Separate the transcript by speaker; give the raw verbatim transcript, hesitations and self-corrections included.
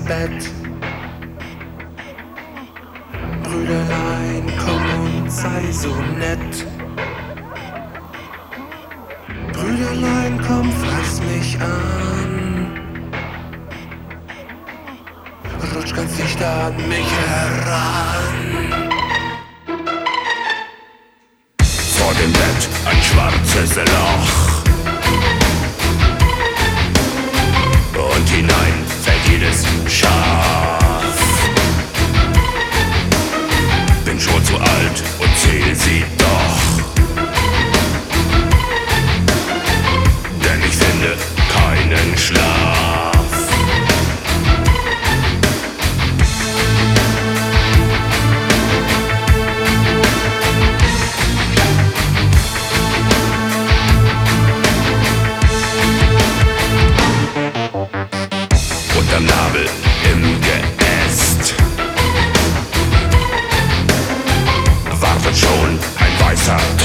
Speaker 1: Bett. Brüderlein, komm und sei so nett. Brüderlein, komm, fass mich an. Rutsch ganz dicht an mich heran.
Speaker 2: Vor dem Bett ein schwarzes Loch. Und hinein fällt jedes Schaf. Bin schon zu alt und zähl sie doch. Denn ich finde keinen Schlaf. Unterm Nabel im Geäst wartet schon ein weißer